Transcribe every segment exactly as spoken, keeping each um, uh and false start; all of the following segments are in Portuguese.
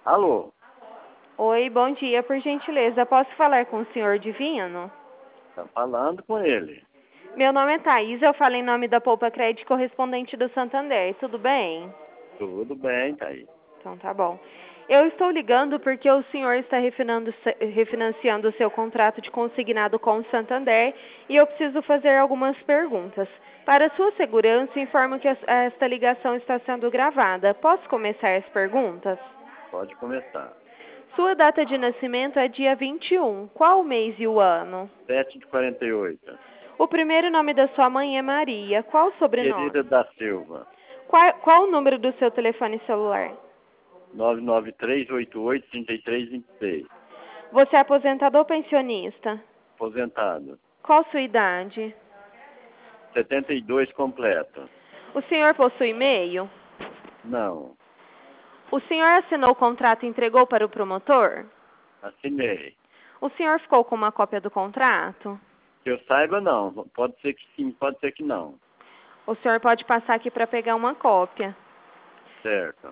Alô? Oi, bom dia, por gentileza. Posso falar com o senhor Divino? Tá falando com ele. Meu nome é Thaís, eu falo em nome da Poupa Crédito correspondente do Santander. Tudo bem? Tudo bem, tá aí. Então tá bom. Eu estou ligando porque o senhor está refinando- refinanciando o seu contrato de consignado com o Santander e eu preciso fazer algumas perguntas. Para sua segurança, informo que es- esta ligação está sendo gravada. Posso começar as perguntas? Pode começar. Sua data de nascimento é dia vinte e um. Qual o mês e o ano? sete de quarenta e oito. O primeiro nome da sua mãe é Maria. Qual o Querida sobrenome? da Silva. Qual, qual o número do seu telefone celular? nove nove três oito oito três três dois seis. Você é aposentado ou pensionista? Aposentado. Qual sua idade? setenta e dois completo. O senhor possui e-mail? Não. O senhor assinou o contrato e entregou para o promotor? Assinei. O senhor ficou com uma cópia do contrato? Que eu saiba, não. Pode ser que sim, pode ser que não. O senhor pode passar aqui para pegar uma cópia. Certo.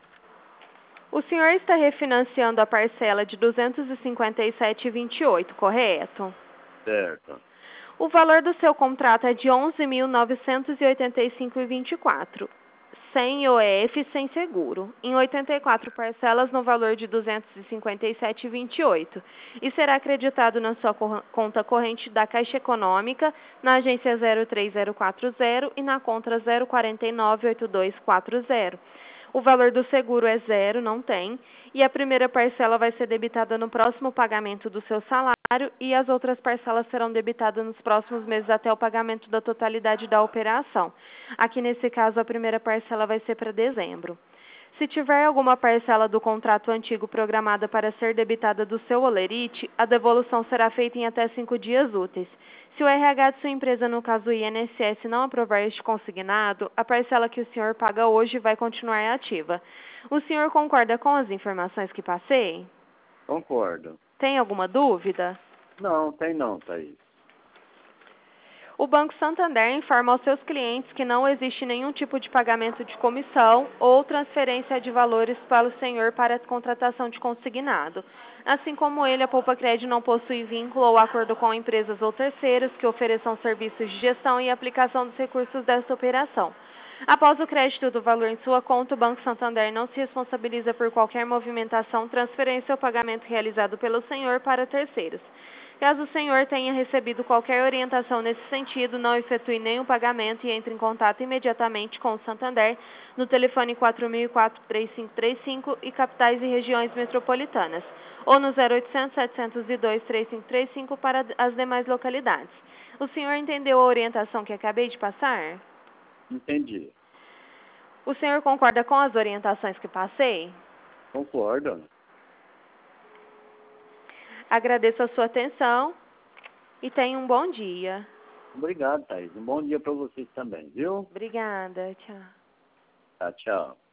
O senhor está refinanciando a parcela de duzentos e cinquenta e sete reais e vinte e oito, correto? Certo. O valor do seu contrato é de onze mil novecentos e oitenta e cinco reais e vinte e quatro, sem I O F e sem seguro, em oitenta e quatro parcelas no valor de duzentos e cinquenta e sete reais e vinte e oito, e será acreditado na sua cor- conta corrente da Caixa Econômica, na agência zero três zero quatro zero e na conta zero quatro nove oito dois quatro zero. O valor do seguro é zero, não tem, e a primeira parcela vai ser debitada no próximo pagamento do seu salário e as outras parcelas serão debitadas nos próximos meses até o pagamento da totalidade da operação. Aqui nesse caso, a primeira parcela vai ser para dezembro. Se tiver alguma parcela do contrato antigo programada para ser debitada do seu holerite, a devolução será feita em até cinco dias úteis. Se o R H de sua empresa, no caso o I N S S, não aprovar este consignado, a parcela que o senhor paga hoje vai continuar ativa. O senhor concorda com as informações que passei? Concordo. Tem alguma dúvida? Não, tem não, Thaís. O Banco Santander informa aos seus clientes que não existe nenhum tipo de pagamento de comissão ou transferência de valores para o senhor para a contratação de consignado. Assim como ele, a Poupa Crédito não possui vínculo ou acordo com empresas ou terceiros que ofereçam serviços de gestão e aplicação dos recursos desta operação. Após o crédito do valor em sua conta, o Banco Santander não se responsabiliza por qualquer movimentação, transferência ou pagamento realizado pelo senhor para terceiros. Caso o senhor tenha recebido qualquer orientação nesse sentido, não efetue nenhum pagamento e entre em contato imediatamente com o Santander no telefone quatro mil e quatro, três cinco três cinco e capitais e regiões metropolitanas, ou no zero oitocentos, setecentos e dois, três cinco três cinco para as demais localidades. O senhor entendeu a orientação que acabei de passar? Entendi. O senhor concorda com as orientações que passei? Concordo. Agradeço a sua atenção e tenha um bom dia. Obrigado, Thaís. Um bom dia para vocês também, viu? Obrigada, tchau. Tá, tchau.